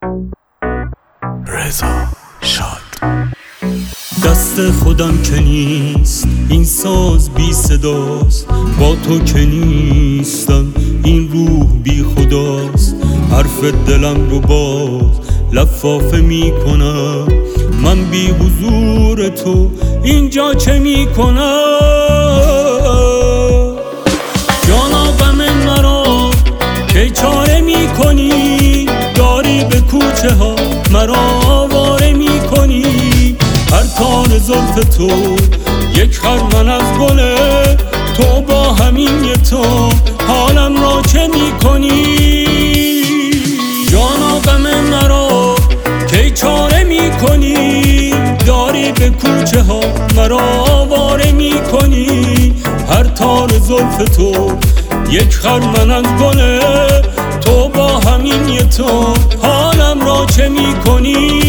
رضا شاد. دست خودم که نیست این ساز بی صداست، با تو که نیستم این روح بی خداست. حرف دلم رو باز لفافه می کنم، من بی حضور تو اینجا چه می کنم؟ جانا غم مرا که چاره می کنی، داری به کوچه ها مرا آواره می کنی. هر تار زلف تو یک خرمن از گله، تو با همین یه تو حالم را چه می کنی؟ جانا غم مرا کی چاره می کنی، داری به کوچه ها مرا آواره می کنی. هر تار زلف تو یک خرمن از گله، تو با همین یه تو حالم را چه می کنی؟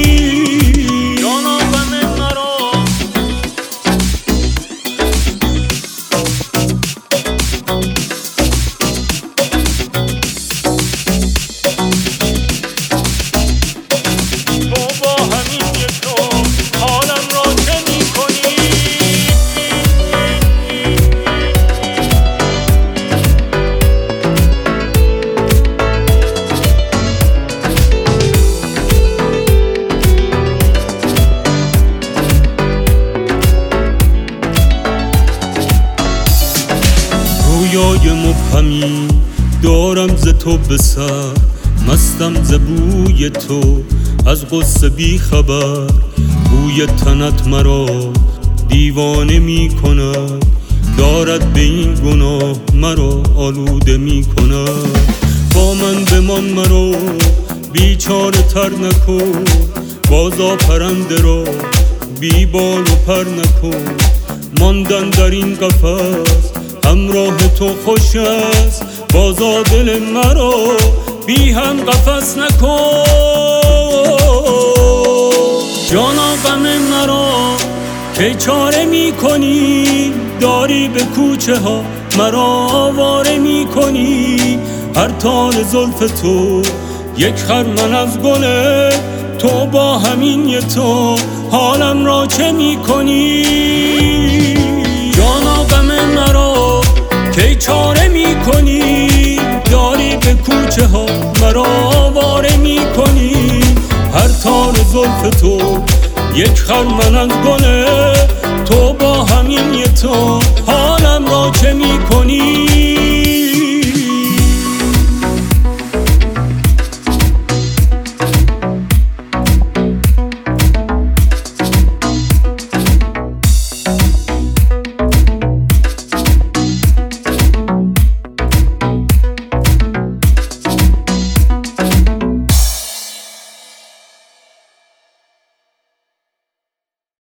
رویای مبهمی دارم ز تو به سر، مستم ز بوی تو از غصه بی خبر. بوی تنت مرا دیوانه می کند، دارد به این گناه مرا آلوده می کند. با من بمان مرا بیچاره تر نکن، بازا پرنده را بی بال و پر نکن. ماندن در این قفس همراه تو خوش است، بازا دل مرا بی هم قفس نکن. جانا غم مرا کی چاره می کنی، داری به کوچه ها مرا آواره می کنی. هر تار زلف تو یک خرمن از گله، تو با همین یه تو حالم را چه می کنی؟ جانا غم مرا کی چاره می کنی، داری به کوچه ها مرا آواره می کنی. هر تار زلف تو یک خرمن از گله، تو با همین یه تو حالم را چه می کنی؟